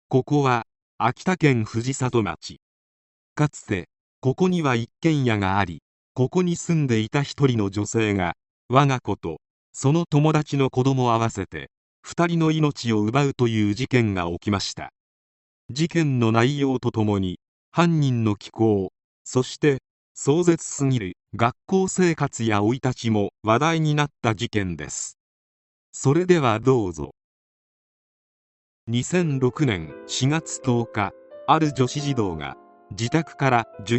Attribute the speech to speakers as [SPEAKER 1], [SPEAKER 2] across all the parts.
[SPEAKER 1] ここは秋田県藤里町。かつてここには一軒家があり、ここに住んでいた一人の女性が我が子とその友達の子供合わせて2人の命を奪うという事件が起きました。事件の内容とともに犯人の奇行、そして壮絶すぎる学校生活や生い立ちも話題になった事件です。それではどうぞ。2006年4月10日、ある女子児童が自宅から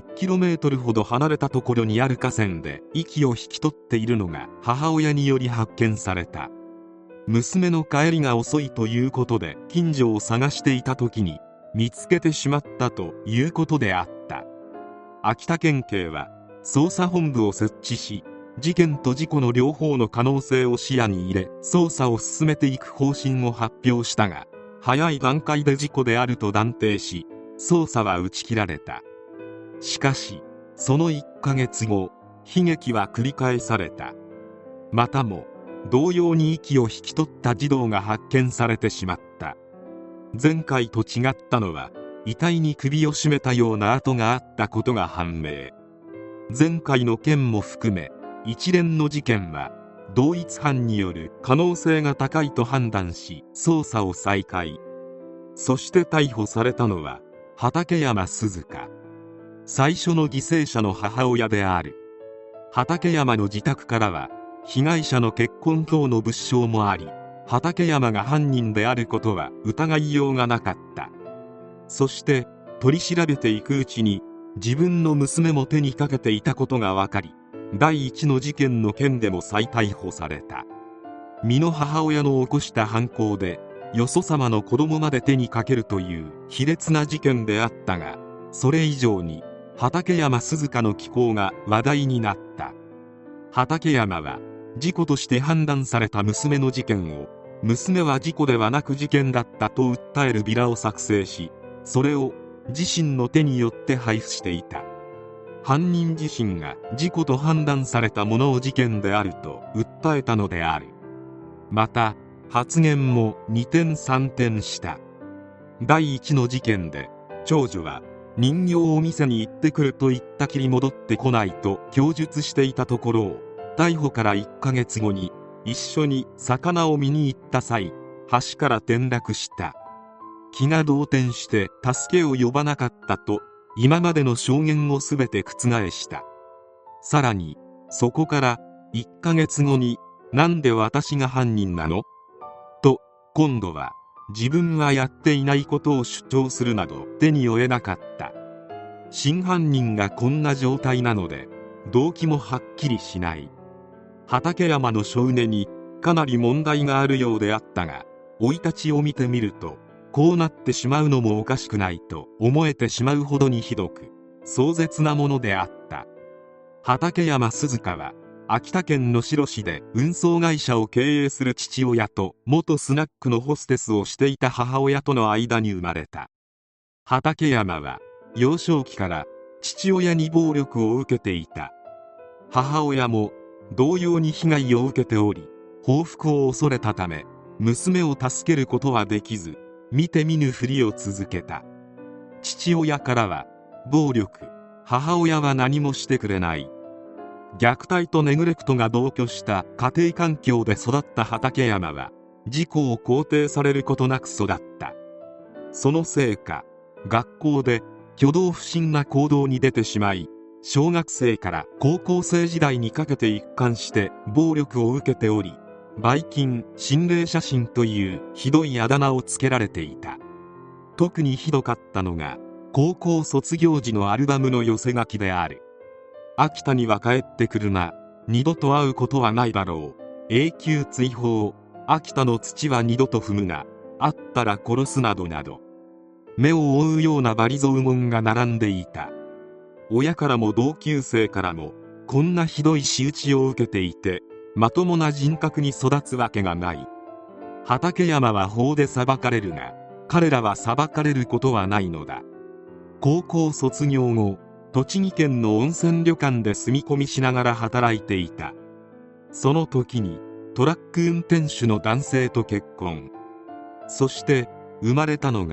[SPEAKER 1] 10km ほど離れたところにある河川で息を引き取っているのが母親により発見された。娘の帰りが遅いということで近所を探していた時に見つけてしまったということであった。秋田県警は捜査本部を設置し、事件と事故の両方の可能性を視野に入れ捜査を進めていく方針を発表したが、早い段階で事故であると断定し、捜査は打ち切られた。しかしその1ヶ月後、悲劇は繰り返された。またも同様に息を引き取った児童が発見されてしまった。前回と違ったのは、遺体に首を絞めたような跡があったことが判明。前回の件も含め一連の事件は同一犯による可能性が高いと判断し捜査を再開。そして逮捕されたのは畠山涼香。最初の犠牲者の母親である。畠山の自宅からは被害者の結婚等の物証もあり、畠山が犯人であることは疑いようがなかった。そして取り調べていくうちに自分の娘も手にかけていたことが分かり、第一の事件の件でも再逮捕された。身の母親の起こした犯行でよそ様の子供まで手にかけるという卑劣な事件であったが、それ以上に畠山涼香の奇行が話題になった。畠山は事故として判断された娘の事件を、娘は事故ではなく事件だったと訴えるビラを作成し、それを自身の手によって配布していた。犯人自身が事故と判断されたものを事件であると訴えたのである。また発言も二転三転した。第一の事件で長女は人形を店に行ってくると言ったきり戻ってこないと供述していたところを、逮捕から1ヶ月後に一緒に魚を見に行った際、橋から転落した。気が動転して助けを呼ばなかったと今までの証言を全て覆した。さらにそこから1ヶ月後に、なんで私が犯人なのと今度は自分はやっていないことを主張するなど手に負えなかった。真犯人がこんな状態なので動機もはっきりしない。畠山の性根にかなり問題があるようであったが、生い立ちを見てみるとこうなってしまうのもおかしくないと思えてしまうほどにひどく壮絶なものであった。畠山涼香は秋田県能代市で運送会社を経営する父親と元スナックのホステスをしていた母親との間に生まれた。畠山は幼少期から父親に暴力を受けていた。母親も同様に被害を受けており、報復を恐れたため娘を助けることはできず、見て見ぬふりを続けた。父親からは暴力、母親は何もしてくれない、虐待とネグレクトが同居した家庭環境で育った畠山は自己を肯定されることなく育った。そのせいか学校で挙動不審な行動に出てしまい、小学生から高校生時代にかけて一貫して暴力を受けており、ばい菌心霊写真というひどいあだ名をつけられていた。特にひどかったのが高校卒業時のアルバムの寄せ書きである。秋田には帰ってくるな、二度と会うことはないだろう、永久追放、秋田の土は二度と踏むな、会ったら殺すなどなど、目を覆うような罵詈雑言が並んでいた。親からも同級生からもこんなひどい仕打ちを受けていて、まともな人格に育つわけがない。畠山は法で裁かれるが、彼らは裁かれることはないのだ。高校卒業後、栃木県の温泉旅館で住み込みしながら働いていた。その時にトラック運転手の男性と結婚。そして生まれたのが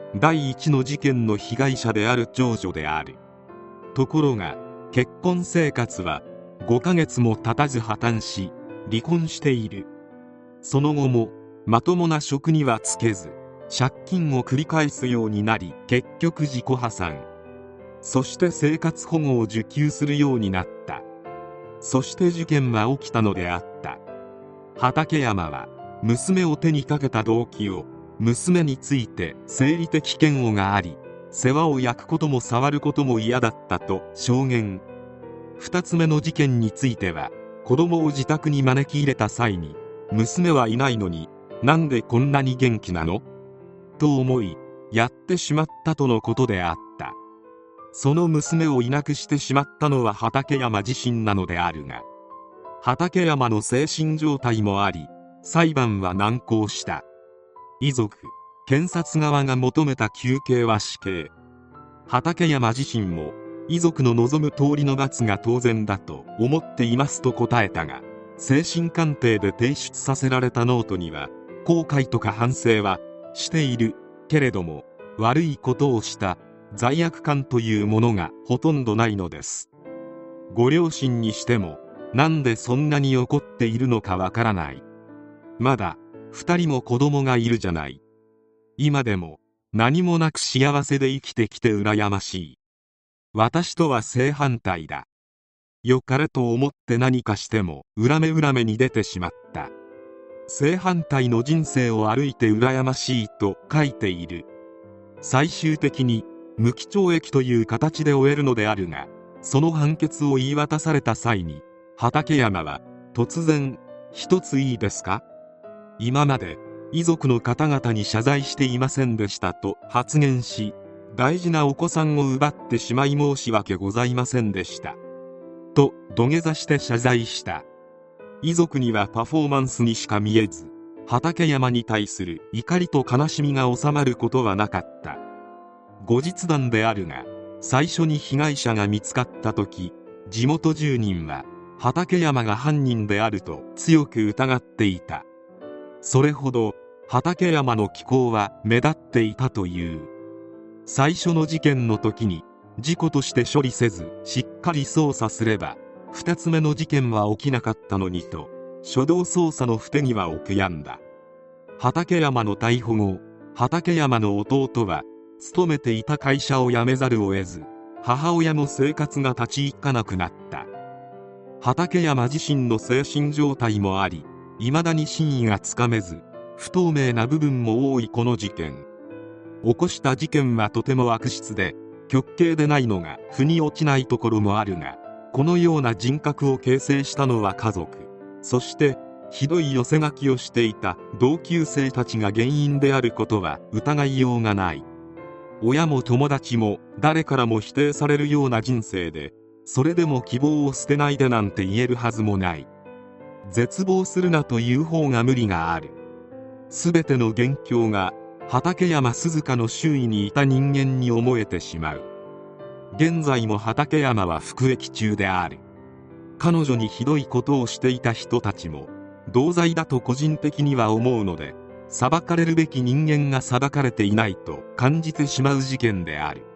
[SPEAKER 1] 第一の事件の被害者である長女である。ところが結婚生活は5ヶ月も経たず破綻し離婚している。その後もまともな職には就けず借金を繰り返すようになり、結局自己破産。そして生活保護を受給するようになった。そして事件は起きたのであった。畠山は娘を手にかけた動機を、娘について生理的嫌悪があり、世話を焼くことも触ることも嫌だったと証言。2つ目の事件については、子供を自宅に招き入れた際に、娘はいないのになんでこんなに元気なのと思いやってしまったとのことであった。その娘をいなくしてしまったのは畠山自身なのであるが、畠山の精神状態もあり裁判は難航した。遺族、検察側が求めた求刑は死刑。畠山自身も遺族の望む通りの罰が当然だと思っていますと答えたが、精神鑑定で提出させられたノートには後悔とか反省はしているけれども悪いことをした罪悪感というものがほとんどないのです。ご両親にしてもなんでそんなに怒っているのかわからない。まだ2人も子供がいるじゃない。今でも何もなく幸せで生きてきて羨ましい。私とは正反対だ。良かれと思って何かしても恨めに出てしまった。正反対の人生を歩いて羨ましいと書いている。最終的に無期懲役という形で終えるのであるが、その判決を言い渡された際に畠山は突然、一ついいですか、今まで遺族の方々に謝罪していませんでしたと発言し、大事なお子さんを奪ってしまい申し訳ございませんでしたと土下座して謝罪した。遺族にはパフォーマンスにしか見えず、畠山に対する怒りと悲しみが収まることはなかった。後日談であるが、最初に被害者が見つかった時、地元住人は畠山が犯人であると強く疑っていた。それほど畠山の気行は目立っていたという。最初の事件の時に事故として処理せずしっかり捜査すれば2つ目の事件は起きなかったのにと初動捜査の不手際を悔やんだ。畠山の逮捕後、畠山の弟は勤めていた会社を辞めざるを得ず、母親の生活が立ち行かなくなった。畠山自身の精神状態もあり、未だに真意がつかめず不透明な部分も多いこの事件。起こした事件はとても悪質で極刑でないのが腑に落ちないところもあるが、このような人格を形成したのは家族、そしてひどい寄せ書きをしていた同級生たちが原因であることは疑いようがない。親も友達も誰からも否定されるような人生で、それでも希望を捨てないでなんて言えるはずもない。絶望するなという方が無理がある。すべての元凶が畠山涼香の周囲にいた人間に思えてしまう。現在も畠山は服役中である。彼女にひどいことをしていた人たちも同罪だと個人的には思うので、裁かれるべき人間が裁かれていないと感じてしまう事件である。